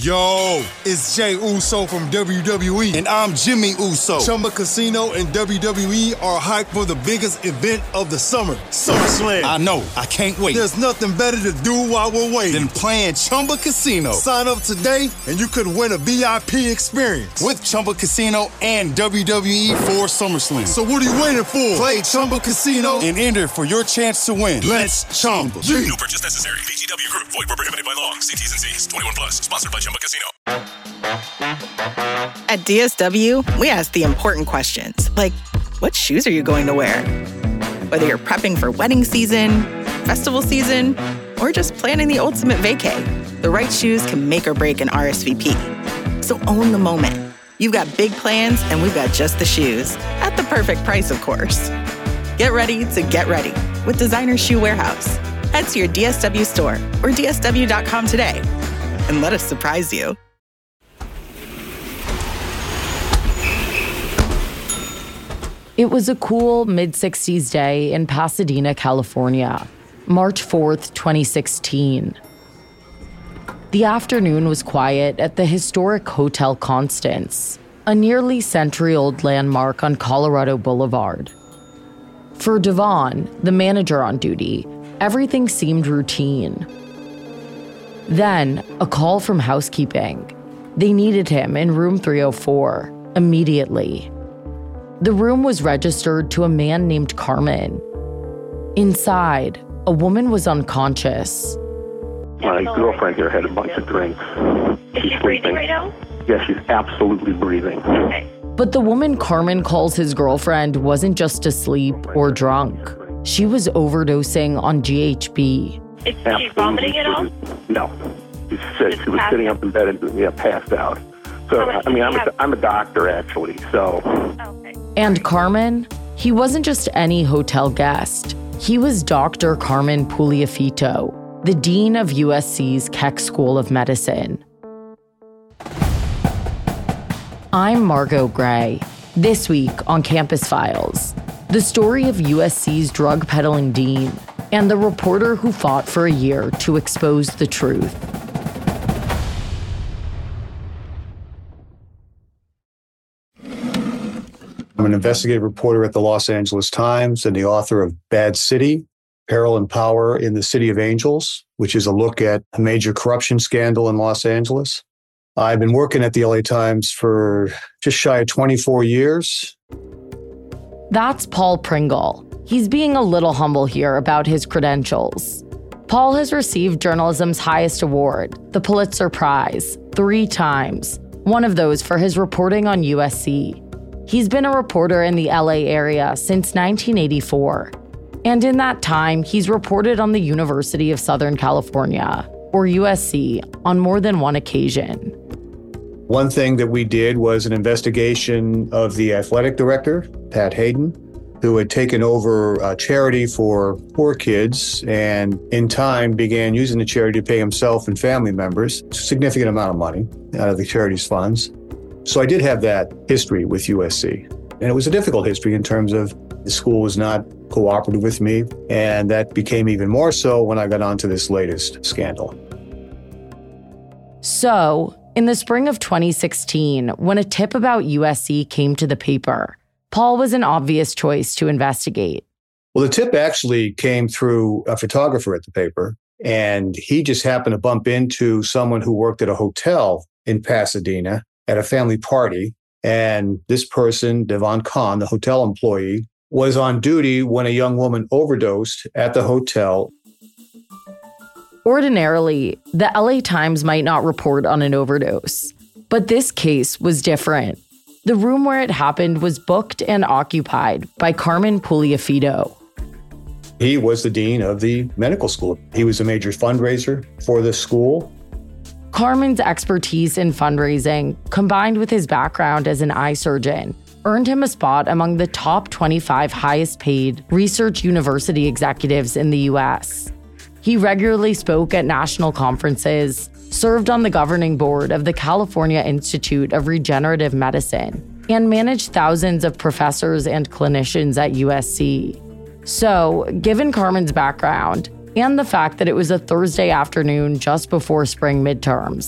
Yo, it's Jey Uso from WWE. And I'm Jimmy Uso. Chumba Casino and WWE are hyped for the biggest event of the summer, SummerSlam. I know. I can't wait. There's nothing better to do while we're waiting than playing Chumba Casino. Sign up today and you could win a VIP experience with Chumba Casino and WWE for SummerSlam. So what are you waiting for? Play Chumba Casino and enter for your chance to win. Let's Chumba. No purchase necessary. VGW Group. Void where prohibited by law. See T's and C's. 21 plus. Sponsored by Chumba Casino. At DSW, we ask the important questions, like, what shoes are you going to wear? Whether you're prepping for wedding season, festival season, or just planning the ultimate vacay, the right shoes can make or break an RSVP. So own the moment. You've got big plans, and we've got just the shoes. At the perfect price, of course. Get ready to get ready with Designer Shoe Warehouse. Head to your DSW store or DSW.com today and let us surprise you. It was a cool mid-60s day in Pasadena, California, March 4th, 2016. The afternoon was quiet at the historic Hotel Constance, a nearly century-old landmark on Colorado Boulevard. For Devon, the manager on duty, everything seemed routine. Then, a call from housekeeping. They needed him in room 304, immediately. The room was registered to a man named Carmen. Inside, a woman was unconscious. My girlfriend here had a bunch of drinks. Is she breathing right now? Yeah, she's absolutely breathing. Okay. But the woman Carmen calls his girlfriend wasn't just asleep or drunk. She was overdosing on GHB. Is she vomiting at all? No. She said she was sitting up in bed and passed out. So, I mean, I'm a doctor, actually, so. Okay. And Carmen, he wasn't just any hotel guest. He was Dr. Carmen Puliafito, the dean of USC's Keck School of Medicine. I'm Margot Gray. This week on Campus Files, the story of USC's drug peddling dean and the reporter who fought for a year to expose the truth. I'm an investigative reporter at the Los Angeles Times and the author of Bad City, Peril and Power in the City of Angels, which is a look at a major corruption scandal in Los Angeles. I've been working at the LA Times for just shy of 24 years. That's Paul Pringle. He's being a little humble here about his credentials. Paul has received journalism's highest award, the Pulitzer Prize, 3 times, one of those for his reporting on USC. He's been a reporter in the LA area since 1984. And in that time, he's reported on the University of Southern California, or USC, on more than one occasion. One thing that we did was an investigation of the athletic director, Pat Hayden, who had taken over a charity for poor kids and in time began using the charity to pay himself and family members a significant amount of money out of the charity's funds. So I did have that history with USC. And it was a difficult history in terms of the school was not cooperative with me. And that became even more so when I got onto this latest scandal. So, in the spring of 2016, when a tip about USC came to the paper, Paul was an obvious choice to investigate. Well, the tip actually came through a photographer at the paper, and he just happened to bump into someone who worked at a hotel in Pasadena at a family party. And this person, Devon Kahn, the hotel employee, was on duty when a young woman overdosed at the hotel. Ordinarily, the LA Times might not report on an overdose, but this case was different. The room where it happened was booked and occupied by Carmen Puliafito. He was the dean of the medical school. He was a major fundraiser for the school. Carmen's expertise in fundraising, combined with his background as an eye surgeon, earned him a spot among the top 25 highest-paid research university executives in the U.S. He regularly spoke at national conferences, served on the governing board of the California Institute of Regenerative Medicine, and managed thousands of professors and clinicians at USC. So, given Carmen's background and the fact that it was a Thursday afternoon just before spring midterms,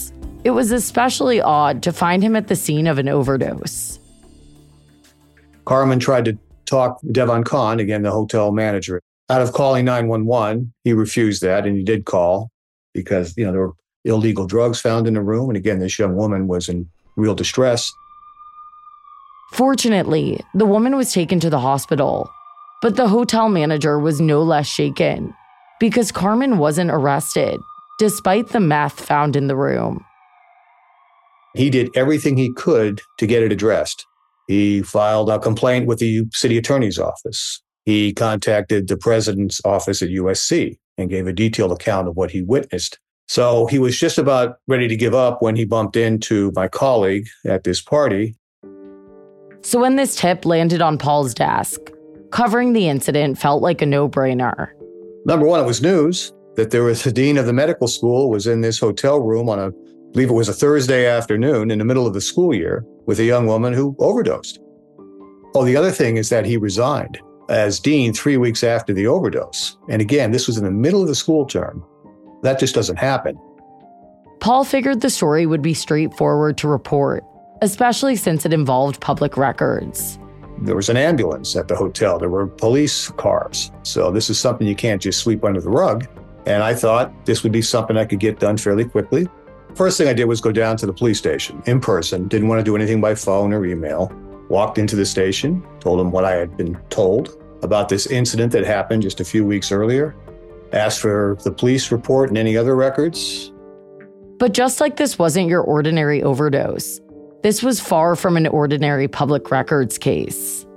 It was especially odd to find him at the scene of an overdose. Carmen tried to talk Devon Kahn, again, the hotel manager, out of calling 911. He refused that, and he did call because, there were illegal drugs found in the room. And again, this young woman was in real distress. Fortunately, the woman was taken to the hospital, but the hotel manager was no less shaken because Carmen wasn't arrested, despite the meth found in the room. He did everything he could to get it addressed. He filed a complaint with the city attorney's office. He contacted the president's office at USC and gave a detailed account of what he witnessed. So he was just about ready to give up when he bumped into my colleague at this party. So when this tip landed on Paul's desk, covering the incident felt like a no-brainer. Number one, it was news that there was the dean of the medical school was in this hotel room on I believe it was a Thursday afternoon in the middle of the school year with a young woman who overdosed. Oh, the other thing is that he resigned as dean 3 weeks after the overdose. And again, this was in the middle of the school term. That just doesn't happen. Paul figured the story would be straightforward to report, especially since it involved public records. There was an ambulance at the hotel. There were police cars. So this is something you can't just sweep under the rug. And I thought this would be something I could get done fairly quickly. First thing I did was go down to the police station in person. Didn't want to do anything by phone or email. Walked into the station, told them what I had been told about this incident that happened just a few weeks earlier. Asked for the police report and any other records. But just like this wasn't your ordinary overdose, this was far from an ordinary public records case.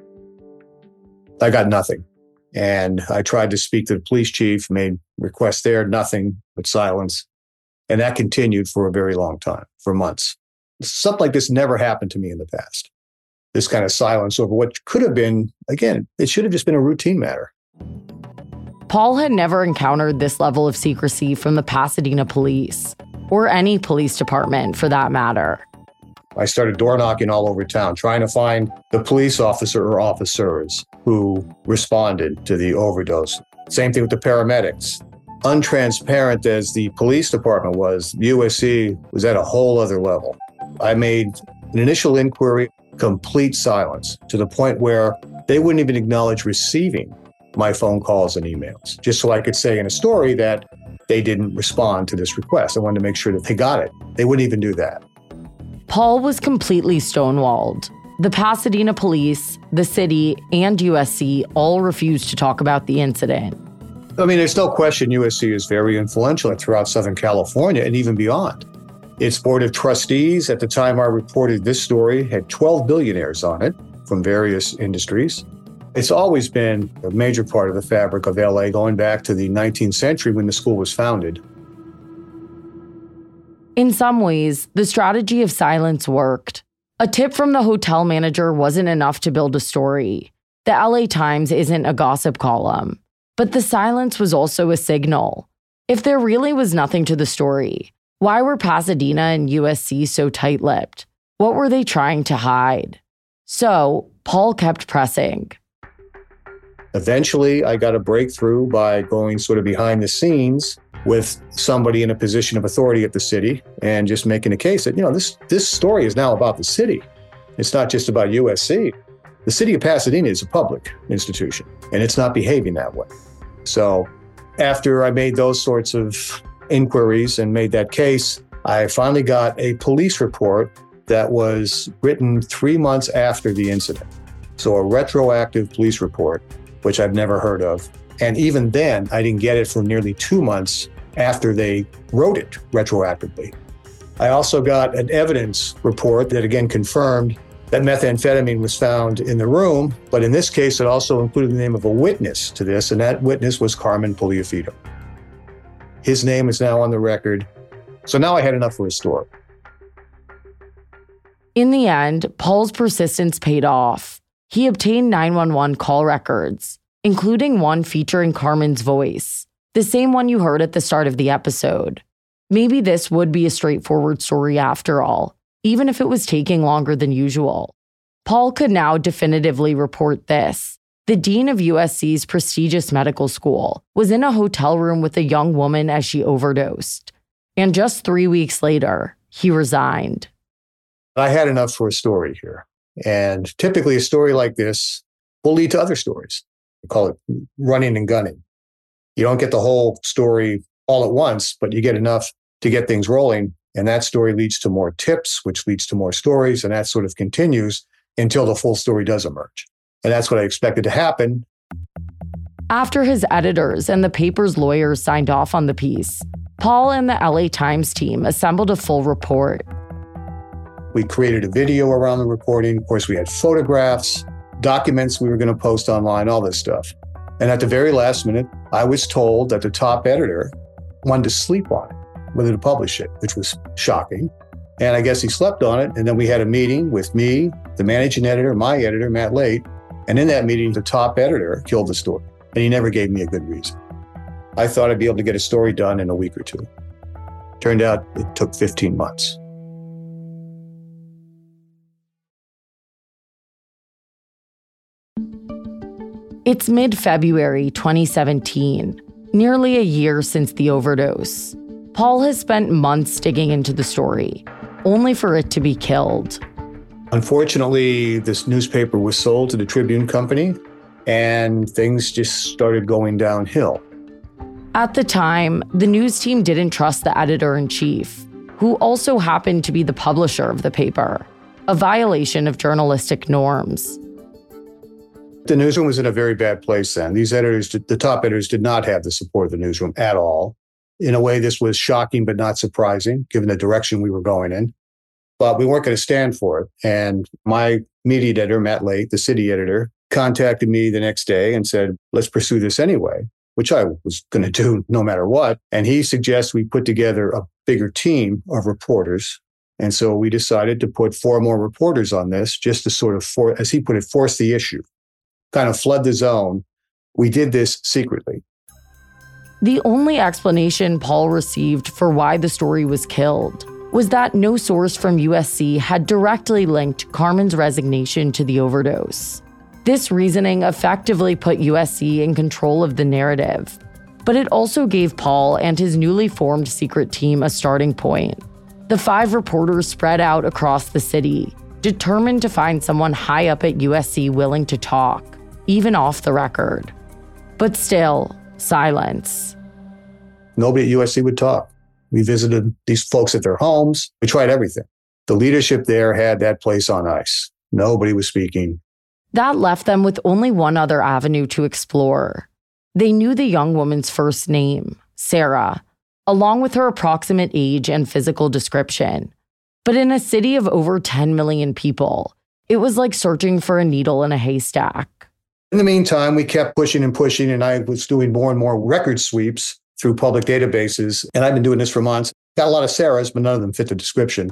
I got nothing. And I tried to speak to the police chief, made requests there, nothing but silence. And that continued for a very long time, for months. Something like this never happened to me in the past. This kind of silence over what could have been, again, it should have just been a routine matter. Paul had never encountered this level of secrecy from the Pasadena police, or any police department for that matter. I started door knocking all over town, trying to find the police officer or officers who responded to the overdose. Same thing with the paramedics. Untransparent as the police department was, USC was at a whole other level. I made an initial inquiry, complete silence, to the point where they wouldn't even acknowledge receiving my phone calls and emails, just so I could say in a story that they didn't respond to this request. I wanted to make sure that they got it. They wouldn't even do that. Paul was completely stonewalled. The Pasadena police, the city, and USC all refused to talk about the incident. I mean, there's no question USC is very influential throughout Southern California and even beyond. Its board of trustees, at the time I reported this story, had 12 billionaires on it from various industries. It's always been a major part of the fabric of LA going back to the 19th century when the school was founded. In some ways, the strategy of silence worked. A tip from the hotel manager wasn't enough to build a story. The LA Times isn't a gossip column. But the silence was also a signal. If there really was nothing to the story, why were Pasadena and USC so tight-lipped? What were they trying to hide? So, Paul kept pressing. Eventually, I got a breakthrough by going sort of behind the scenes with somebody in a position of authority at the city and just making a case that, this story is now about the city. It's not just about USC. The city of Pasadena is a public institution, and it's not behaving that way. So after I made those sorts of inquiries and made that case, I finally got a police report that was written 3 months after the incident. So a retroactive police report, which I've never heard of. And even then, I didn't get it for nearly 2 months after they wrote it retroactively. I also got an evidence report that again confirmed that methamphetamine was found in the room, but in this case, it also included the name of a witness to this, and that witness was Carmen Puliafito. His name is now on the record, so now I had enough for a story. In the end, Paul's persistence paid off. He obtained 911 call records, including one featuring Carmen's voice, the same one you heard at the start of the episode. Maybe this would be a straightforward story after all, even if it was taking longer than usual. Paul could now definitively report this. The dean of USC's prestigious medical school was in a hotel room with a young woman as she overdosed. And just 3 weeks later, he resigned. I had enough for a story here. And typically a story like this will lead to other stories. We call it running and gunning. You don't get the whole story all at once, but you get enough to get things rolling. And that story leads to more tips, which leads to more stories. And that sort of continues until the full story does emerge. And that's what I expected to happen. After his editors and the paper's lawyers signed off on the piece, Paul and the LA Times team assembled a full report. We created a video around the reporting. Of course, we had photographs, documents we were going to post online, all this stuff. And at the very last minute, I was told that the top editor wanted to sleep on it, whether to publish it, which was shocking. And I guess he slept on it. And then we had a meeting with me, the managing editor, my editor, Matt Late. And in that meeting, the top editor killed the story. And he never gave me a good reason. I thought I'd be able to get a story done in a week or two. Turned out it took 15 months. It's mid-February 2017, nearly a year since the overdose. Paul has spent months digging into the story, only for it to be killed. Unfortunately, this newspaper was sold to the Tribune Company, and things just started going downhill. At the time, the news team didn't trust the editor-in-chief, who also happened to be the publisher of the paper, a violation of journalistic norms. The newsroom was in a very bad place then. These editors, the top editors, did not have the support of the newsroom at all. In a way, this was shocking but not surprising, given the direction we were going in. But we weren't going to stand for it. And my media editor, Matt Late, the city editor, contacted me the next day and said, let's pursue this anyway, which I was going to do no matter what. And he suggests we put together a bigger team of reporters. And so we decided to put 4 more reporters on this just to sort of, as he put it, force the issue. Kind of flood the zone. We did this secretly. The only explanation Paul received for why the story was killed was that no source from USC had directly linked Carmen's resignation to the overdose. This reasoning effectively put USC in control of the narrative, but it also gave Paul and his newly formed secret team a starting point. The 5 reporters spread out across the city, determined to find someone high up at USC willing to talk, even off the record. But still, silence. Nobody at USC would talk. We visited these folks at their homes. We tried everything. The leadership there had that place on ice. Nobody was speaking. That left them with only one other avenue to explore. They knew the young woman's first name, Sarah, along with her approximate age and physical description. But in a city of over 10 million people, it was like searching for a needle in a haystack. In the meantime, we kept pushing, and I was doing more and more record sweeps through public databases. And I've been doing this for months. Got a lot of Sarahs, but none of them fit the description.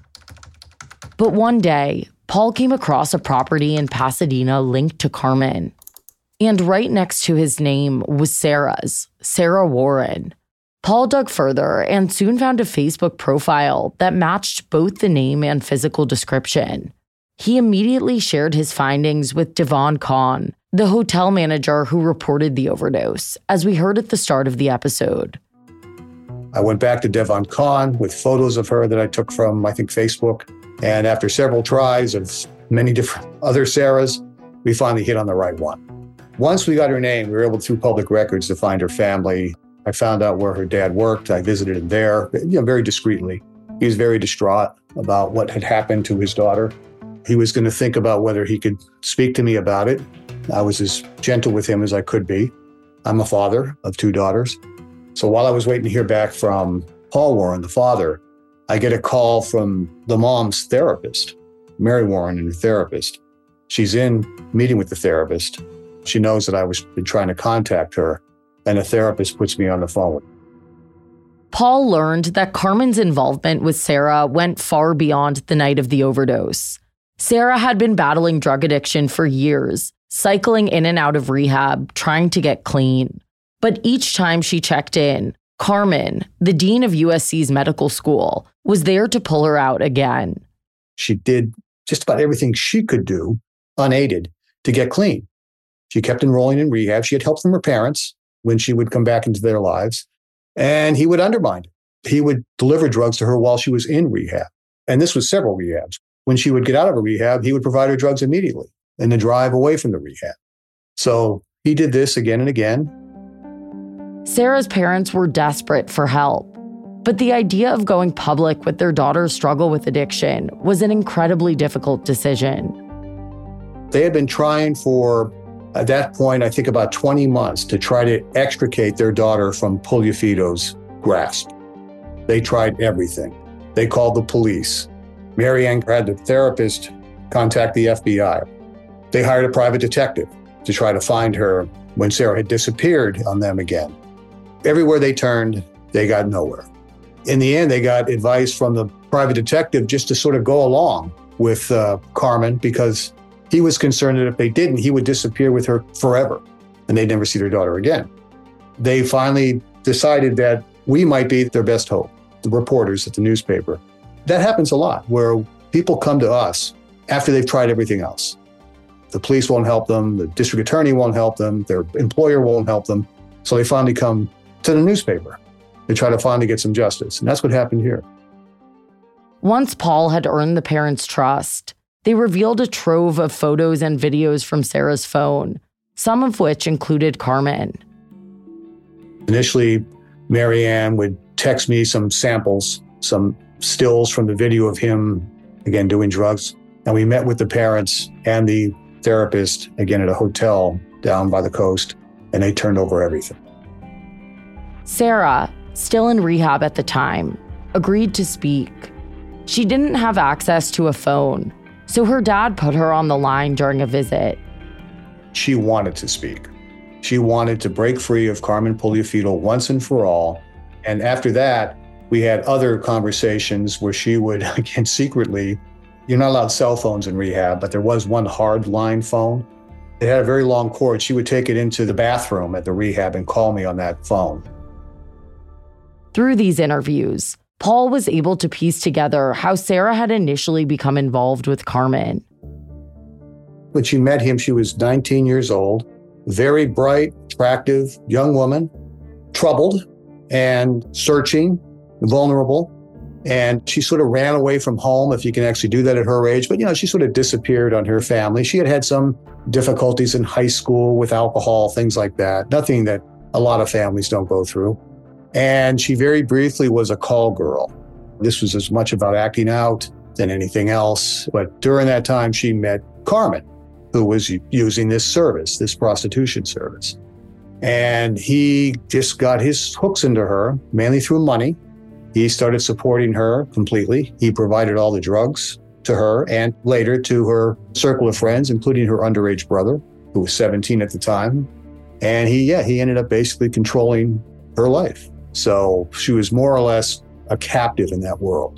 But one day, Paul came across a property in Pasadena linked to Carmen. And right next to his name was Sarah's, Sarah Warren. Paul dug further and soon found a Facebook profile that matched both the name and physical description. He immediately shared his findings with Devon Kahn, the hotel manager who reported the overdose, as we heard at the start of the episode. I went back to Devon Kahn with photos of her that I took from, I think, Facebook. And after several tries of many different other Sarahs, we finally hit on the right one. Once we got her name, we were able, through public records, to find her family. I found out where her dad worked. I visited him there, very discreetly. He was very distraught about what had happened to his daughter. He was going to think about whether he could speak to me about it. I was as gentle with him as I could be. I'm a father of 2 daughters. So while I was waiting to hear back from Paul Warren, the father, I get a call from the mom's therapist, Mary Warren, and her therapist. She's in meeting with the therapist. She knows that I was been trying to contact her, and the therapist puts me on the phone. Paul learned that Carmen's involvement with Sarah went far beyond the night of the overdose. Sarah had been battling drug addiction for years, cycling in and out of rehab, trying to get clean. But each time she checked in, Carmen, the dean of USC's medical school, was there to pull her out again. She did just about everything she could do, unaided, to get clean. She kept enrolling in rehab. She had help from her parents when she would come back into their lives, and he would undermine it. he would deliver drugs to her while she was in rehab. And this was several rehabs. When she would get out of a rehab, he would provide her drugs immediately in the drive away from the rehab. So he did this again and again. Sarah's parents were desperate for help, but the idea of going public with their daughter's struggle with addiction was an incredibly difficult decision. They had been trying for, at that point, I think about 20 months to try to extricate their daughter from Puliafito's grasp. They tried everything. They called the police. Marianne had the therapist contact the FBI. They hired a private detective to try to find her when Sarah had disappeared on them again. Everywhere they turned, they got nowhere. In the end, they got advice from the private detective just to sort of go along with Carmen, because he was concerned that if they didn't, he would disappear with her forever and they'd never see their daughter again. They finally decided that we might be their best hope, the reporters at the newspaper. That happens a lot, where people come to us after they've tried everything else. The police won't help them, the district attorney won't help them, their employer won't help them. So they finally come to the newspaper. They try to finally get some justice. And that's what happened here. Once Paul had earned the parents' trust, they revealed a trove of photos and videos from Sarah's phone, some of which included Carmen. Initially, Marianne would text me some samples, some stills from the video of him, again, doing drugs. And we met with the parents and the therapist, again, at a hotel down by the coast, and they turned over everything. Sarah, still in rehab at the time, agreed to speak. She didn't have access to a phone, so her dad put her on the line during a visit. She wanted to speak. She wanted to break free of Carmen Puliafito once and for all. And after that, we had other conversations where she would, again, secretly, you're not allowed cell phones in rehab, but there was one hard line phone. It had a very long cord. She would take it into the bathroom at the rehab and call me on that phone. Through these interviews, Paul was able to piece together how Sarah had initially become involved with Carmen. When she met him, she was 19 years old, very bright, attractive, young woman, troubled and searching, vulnerable. And she sort of ran away from home, if you can actually do that at her age. But, she sort of disappeared on her family. She had had some difficulties in high school with alcohol, things like that. Nothing that a lot of families don't go through. And she very briefly was a call girl. This was as much about acting out than anything else. But during that time, she met Carmen, who was using this service, this prostitution service. And he just got his hooks into her, mainly through money. He started supporting her completely. He provided all the drugs to her and later to her circle of friends, including her underage brother, who was 17 at the time. And he ended up basically controlling her life. So she was more or less a captive in that world.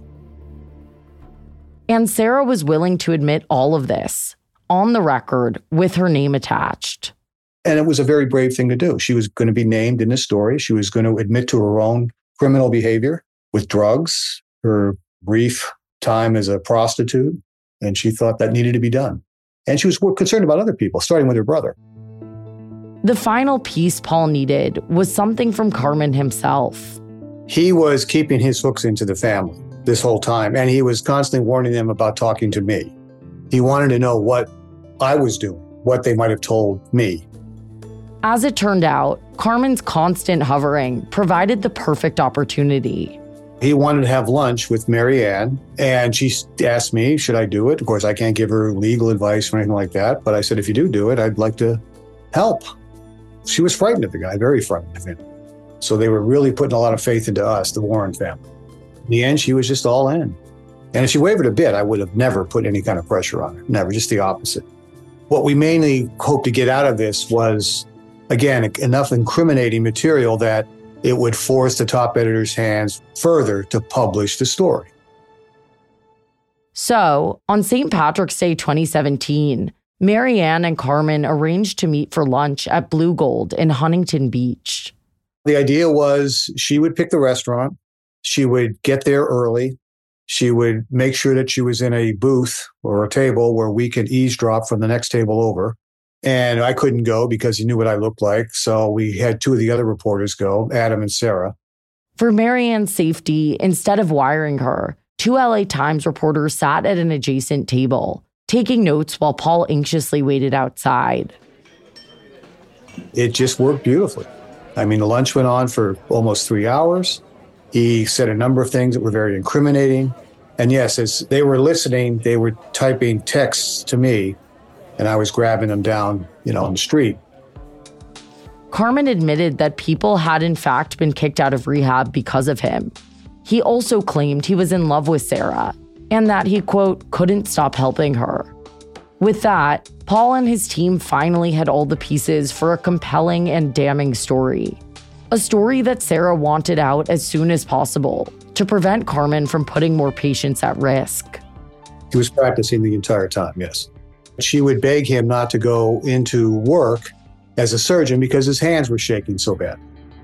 And Sarah was willing to admit all of this on the record with her name attached. And it was a very brave thing to do. She was going to be named in this story. She was going to admit to her own criminal behavior with drugs, her brief time as a prostitute, and she thought that needed to be done. And she was concerned about other people, starting with her brother. The final piece Paul needed was something from Carmen himself. He was keeping his hooks into the family this whole time, and he was constantly warning them about talking to me. He wanted to know what I was doing, what they might have told me. As it turned out, Carmen's constant hovering provided the perfect opportunity. He wanted to have lunch with Marianne, and she asked me, should I do it? Of course, I can't give her legal advice or anything like that, but I said, if you do it, I'd like to help. She was frightened of the guy, very frightened of him. So they were really putting a lot of faith into us, the Warren family. In the end, she was just all in. And if she wavered a bit, I would have never put any kind of pressure on her. Never, just the opposite. What we mainly hoped to get out of this was, again, enough incriminating material that it would force the top editor's hands further to publish the story. So, on St. Patrick's Day 2017, Marianne and Carmen arranged to meet for lunch at Blue Gold in Huntington Beach. The idea was she would pick the restaurant. She would get there early. She would make sure that she was in a booth or a table where we could eavesdrop from the next table over. And I couldn't go because he knew what I looked like. So we had two of the other reporters go, Adam and Sarah. For Marianne's safety, instead of wiring her, 2 LA Times reporters sat at an adjacent table, taking notes while Paul anxiously waited outside. It just worked beautifully. I mean, the lunch went on for almost 3 hours. He said a number of things that were very incriminating. And yes, as they were listening, they were typing texts to me, and I was grabbing them down, on the street. Carmen admitted that people had in fact been kicked out of rehab because of him. He also claimed he was in love with Sarah and that he, quote, couldn't stop helping her. With that, Paul and his team finally had all the pieces for a compelling and damning story. A story that Sarah wanted out as soon as possible to prevent Carmen from putting more patients at risk. He was practicing the entire time, yes. She would beg him not to go into work as a surgeon because his hands were shaking so bad.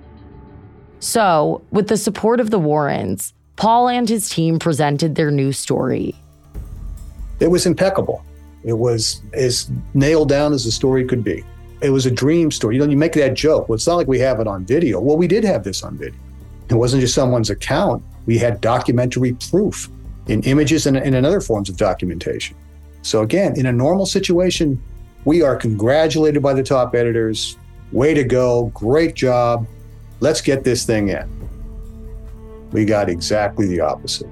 So, with the support of the Warrens, Paul and his team presented their new story. It was impeccable. It was as nailed down as a story could be. It was a dream story. You make that joke. Well, it's not like we have it on video. Well, we did have this on video. It wasn't just someone's account. We had documentary proof in images and in other forms of documentation. So again, in a normal situation, we are congratulated by the top editors. Way to go. Great job. Let's get this thing in. We got exactly the opposite.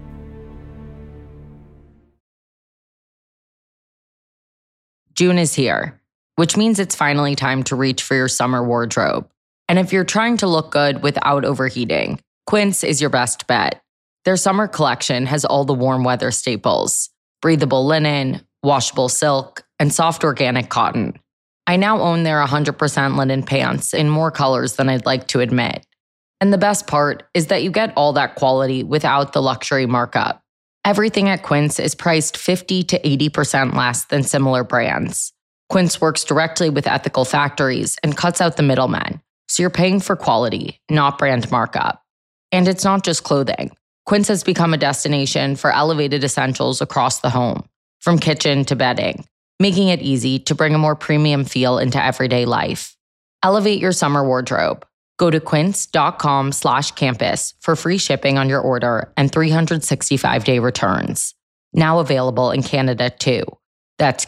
June is here, which means it's finally time to reach for your summer wardrobe. And if you're trying to look good without overheating, Quince is your best bet. Their summer collection has all the warm weather staples: breathable linen, washable silk, and soft organic cotton. I now own their 100% linen pants in more colors than I'd like to admit. And the best part is that you get all that quality without the luxury markup. Everything at Quince is priced 50 to 80% less than similar brands. Quince works directly with ethical factories and cuts out the middlemen, so you're paying for quality, not brand markup. And it's not just clothing. Quince has become a destination for elevated essentials across the home, from kitchen to bedding, making it easy to bring a more premium feel into everyday life. Elevate your summer wardrobe. Go to quince.com/campus for free shipping on your order and 365-day returns. Now available in Canada too. That's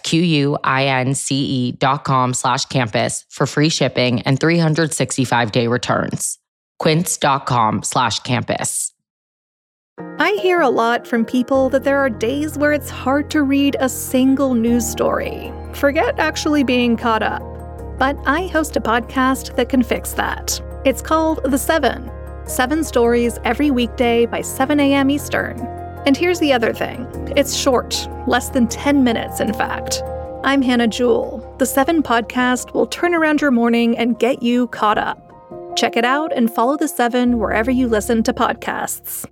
QUINCE.com/campus for free shipping and 365-day returns. Quince.com/campus. I hear a lot from people that there are days where it's hard to read a single news story. Forget actually being caught up. But I host a podcast that can fix that. It's called The Seven. 7 stories every weekday by 7 a.m. Eastern. And here's the other thing. It's short, less than 10 minutes, in fact. I'm Hannah Jewell. The 7 podcast will turn around your morning and get you caught up. Check it out and follow The 7 wherever you listen to podcasts.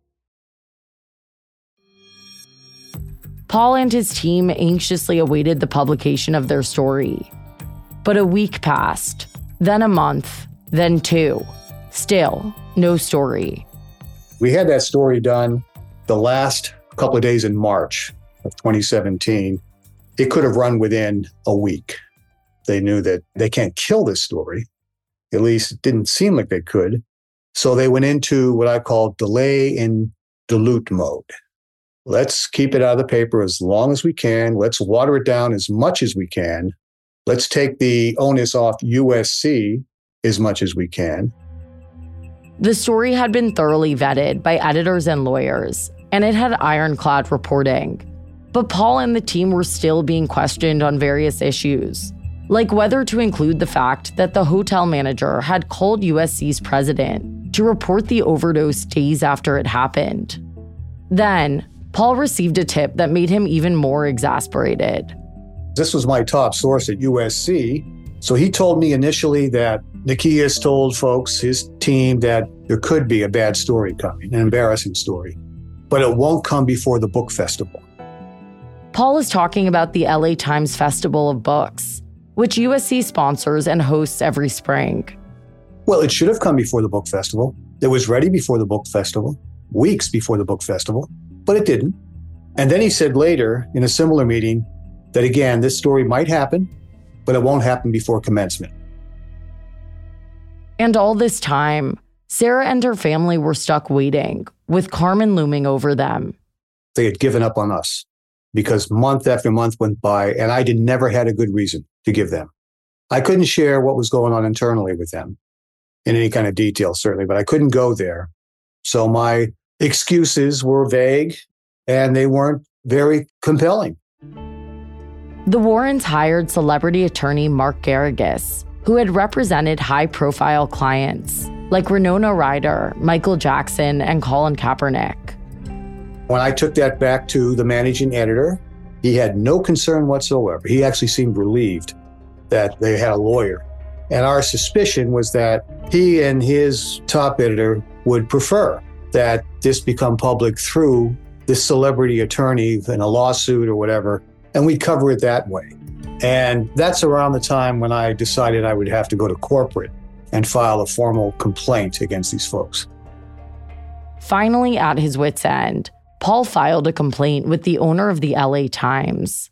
Paul and his team anxiously awaited the publication of their story. But a week passed, then a month, then 2. Still, no story. We had that story done the last couple of days in March of 2017. It could have run within a week. They knew that they can't kill this story. At least it didn't seem like they could. So they went into what I call delay and dilute mode. Let's keep it out of the paper as long as we can. Let's water it down as much as we can. Let's take the onus off USC as much as we can. The story had been thoroughly vetted by editors and lawyers, and it had ironclad reporting. But Paul and the team were still being questioned on various issues, like whether to include the fact that the hotel manager had called USC's president to report the overdose days after it happened. Then, Paul received a tip that made him even more exasperated. This was my top source at USC. So he told me initially that Nikias told folks, his team, that there could be a bad story coming, an embarrassing story, but it won't come before the book festival. Paul is talking about the LA Times Festival of Books, which USC sponsors and hosts every spring. Well, it should have come before the book festival. It was ready before the book festival, weeks before the book festival, but it didn't. And then he said later in a similar meeting that, again, this story might happen, but it won't happen before commencement. And all this time, Sarah and her family were stuck waiting, with Carmen looming over them. They had given up on us because month after month went by, and I never had a good reason to give them. I couldn't share what was going on internally with them in any kind of detail, certainly, but I couldn't go there. So my excuses were vague, and they weren't very compelling. The Warrens hired celebrity attorney Mark Garrigus, who had represented high-profile clients like Winona Ryder, Michael Jackson, and Colin Kaepernick. When I took that back to the managing editor, he had no concern whatsoever. He actually seemed relieved that they had a lawyer. And our suspicion was that he and his top editor would prefer that this become public through this celebrity attorney in a lawsuit or whatever, and we'd cover it that way. And that's around the time when I decided I would have to go to corporate and file a formal complaint against these folks. Finally, at his wit's end, Paul filed a complaint with the owner of the LA Times.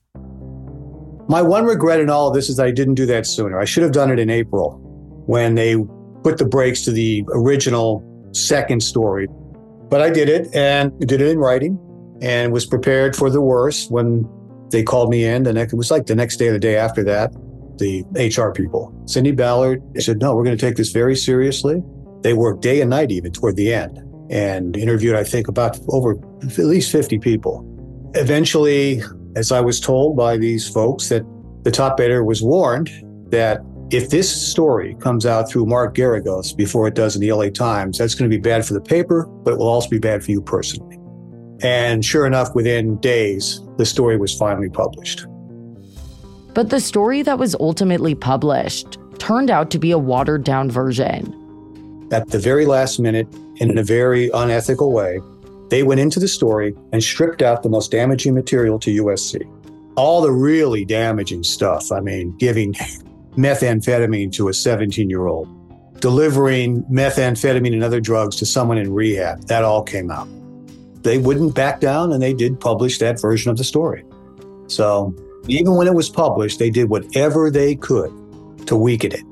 My one regret in all of this is that I didn't do that sooner. I should have done it in April when they put the brakes to the original second story. But I did it, and did it in writing, and was prepared for the worst when they called me in. It was like the next day or the day after that, the HR people. Cindy Ballard said, no, we're going to take this very seriously. They worked day and night even toward the end and interviewed, I think, about over at least 50 people. Eventually, as I was told by these folks, that the top editor was warned that if this story comes out through Mark Garrigus before it does in the LA Times, that's going to be bad for the paper, but it will also be bad for you personally. And sure enough, within days, the story was finally published. But the story that was ultimately published turned out to be a watered-down version. At the very last minute, and in a very unethical way, they went into the story and stripped out the most damaging material to USC. All the really damaging stuff, giving methamphetamine to a 17-year-old, delivering methamphetamine and other drugs to someone in rehab, that all came out. They wouldn't back down, and they did publish that version of the story. So even when it was published, they did whatever they could to weaken it.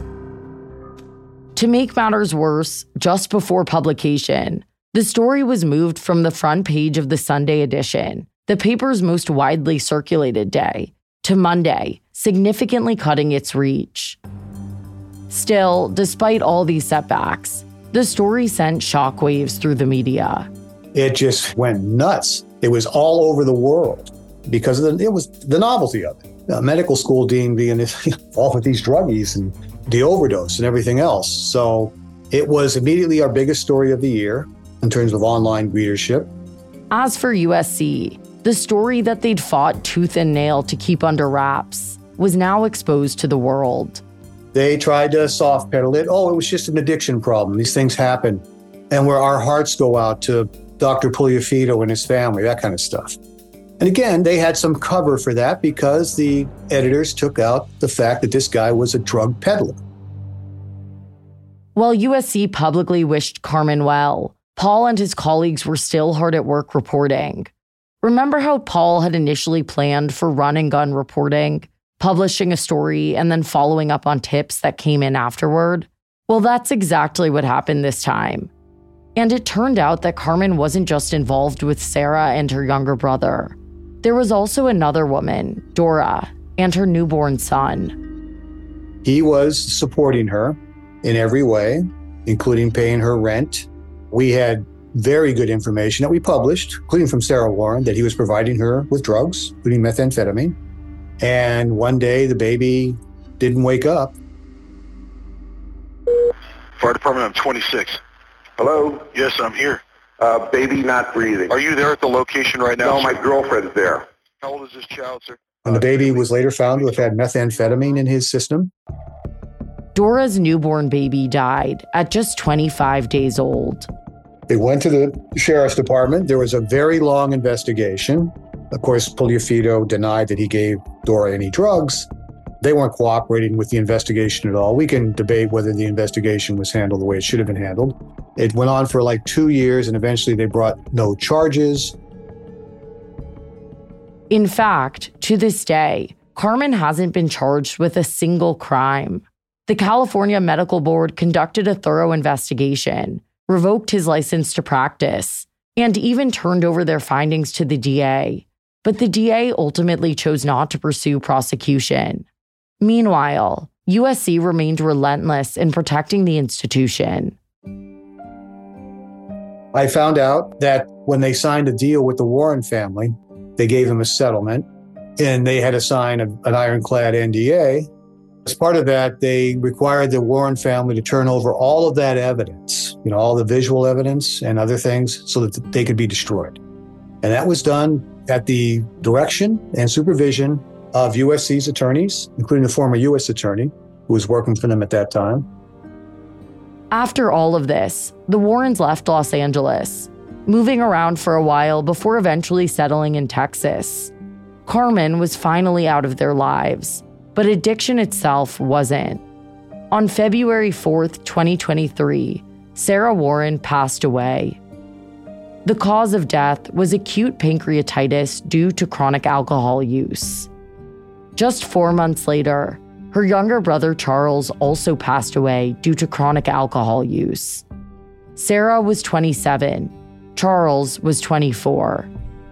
To make matters worse, just before publication, the story was moved from the front page of the Sunday edition, the paper's most widely circulated day, to Monday, significantly cutting its reach. Still, despite all these setbacks, the story sent shockwaves through the media. It just went nuts. It was all over the world because it was the novelty of it. Medical school dean being involved with these druggies and the overdose and everything else. So it was immediately our biggest story of the year in terms of online readership. As for USC, the story that they'd fought tooth and nail to keep under wraps was now exposed to the world. They tried to soft pedal it. Oh, it was just an addiction problem. These things happen. And where our hearts go out to Dr. Pugliafito and his family, that kind of stuff. And again, they had some cover for that because the editors took out the fact that this guy was a drug peddler. While USC publicly wished Carmen well, Paul and his colleagues were still hard at work reporting. Remember how Paul had initially planned for run-and-gun reporting, publishing a story and then following up on tips that came in afterward? Well, that's exactly what happened this time. And it turned out that Carmen wasn't just involved with Sarah and her younger brother. There was also another woman, Dora, and her newborn son. He was supporting her in every way, including paying her rent. We had very good information that we published, including from Sarah Warren, that he was providing her with drugs, including methamphetamine. And one day the baby didn't wake up. Fire department, I'm 26. Hello? Yes, I'm here. Baby not breathing. Are you there at the location right now? No, my girlfriend's there. How old is this child, sir? And the baby was later found to have had methamphetamine in his system. Dora's newborn baby died at just 25 days old. They went to the sheriff's department. There was a very long investigation. Of course, Pugliafito denied that he gave Dora any drugs. They weren't cooperating with the investigation at all. We can debate whether the investigation was handled the way it should have been handled. It went on for like 2 years, and eventually they brought no charges. In fact, to this day, Carmen hasn't been charged with a single crime. The California Medical Board conducted a thorough investigation, revoked his license to practice, and even turned over their findings to the DA. But the DA ultimately chose not to pursue prosecution. Meanwhile, USC remained relentless in protecting the institution. I found out that when they signed a deal with the Warren family, they gave him a settlement, and they had to sign an ironclad NDA. As part of that, they required the Warren family to turn over all of that evidence, all the visual evidence and other things, so that they could be destroyed. And that was done at the direction and supervision of USC's attorneys, including the former U.S. attorney who was working for them at that time. After all of this, the Warrens left Los Angeles, moving around for a while before eventually settling in Texas. Carmen was finally out of their lives, but addiction itself wasn't. On February 4th, 2023, Sarah Warren passed away. The cause of death was acute pancreatitis due to chronic alcohol use. Just 4 months later, her younger brother Charles also passed away due to chronic alcohol use. Sarah was 27. Charles was 24.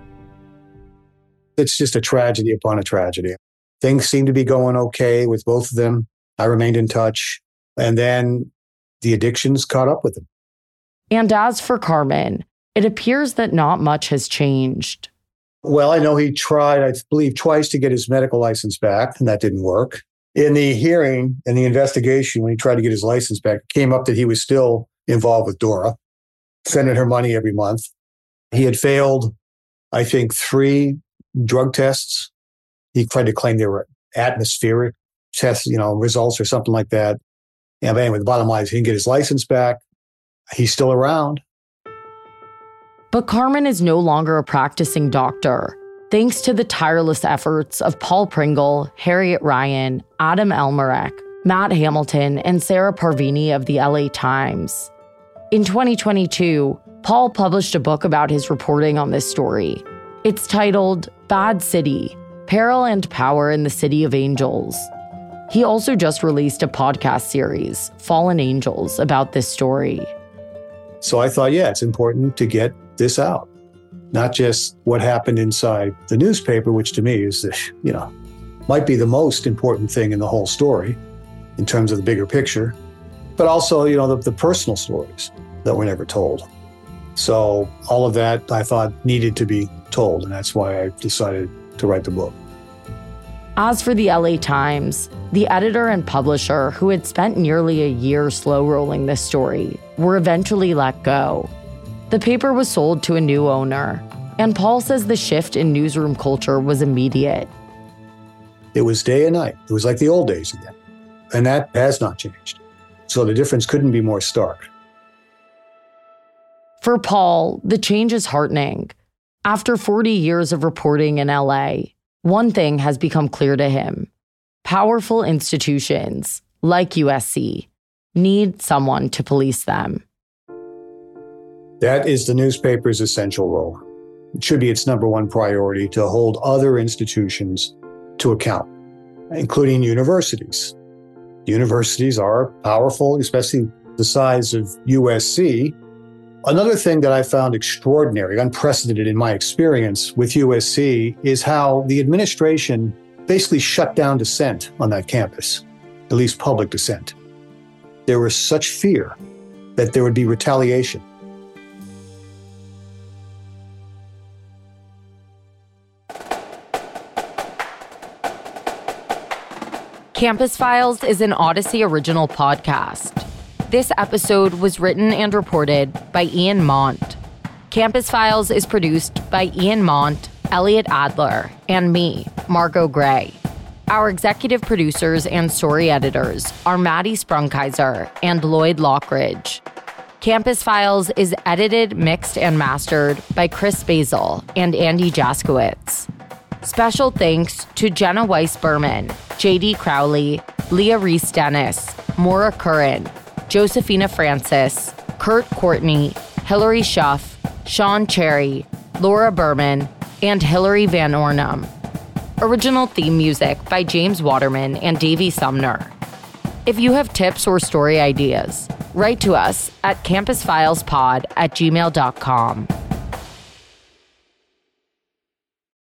It's just a tragedy upon a tragedy. Things seemed to be going okay with both of them. I remained in touch. And then the addictions caught up with them. And as for Carmen, it appears that not much has changed. Well, I know he tried, I believe, twice to get his medical license back, and that didn't work. In the hearing and the investigation, when he tried to get his license back, it came up that he was still involved with Dora, sending her money every month. He had failed, I think, 3 drug tests. He tried to claim they were atmospheric tests, results or something like that. Yeah, but anyway, the bottom line is he didn't get his license back. He's still around. But Carmen is no longer a practicing doctor, thanks to the tireless efforts of Paul Pringle, Harriet Ryan, Adam Elmerek, Matt Hamilton, and Sarah Parvini of the LA Times. In 2022, Paul published a book about his reporting on this story. It's titled Bad City: Peril and Power in the City of Angels. He also just released a podcast series, Fallen Angels, about this story. So I thought, it's important to get this out. Not just what happened inside the newspaper, which to me is, might be the most important thing in the whole story in terms of the bigger picture, but also, the personal stories that were never told. So all of that I thought needed to be told, and that's why I decided to write the book. As for the LA Times, the editor and publisher who had spent nearly a year slow-rolling this story were eventually let go. The paper was sold to a new owner, and Paul says the shift in newsroom culture was immediate. It was day and night. It was like the old days again, and that has not changed. So the difference couldn't be more stark. For Paul, the change is heartening. After 40 years of reporting in LA, one thing has become clear to him. Powerful institutions, like USC, need someone to police them. That is the newspaper's essential role. It should be its number one priority to hold other institutions to account, including universities. Universities are powerful, especially the size of USC. Another thing that I found extraordinary, unprecedented in my experience with USC, is how the administration basically shut down dissent on that campus, at least public dissent. There was such fear that there would be retaliation. Campus Files is an Odyssey original podcast. This episode was written and reported by Ian Mont. Campus Files is produced by Ian Mont, Elliot Adler, and me, Margot Gray. Our executive producers and story editors are Maddie Sprungkaiser and Lloyd Lockridge. Campus Files is edited, mixed, and mastered by Chris Basil and Andy Jaskowitz. Special thanks to Jenna Weiss-Berman, J.D. Crowley, Leah Reese-Dennis, Maura Curran, Josephina Francis, Kurt Courtney, Hillary Schuff, Sean Cherry, Laura Berman, and Hillary Van Ornum. Original theme music by James Waterman and Davey Sumner. If you have tips or story ideas, write to us at campusfilespod@gmail.com.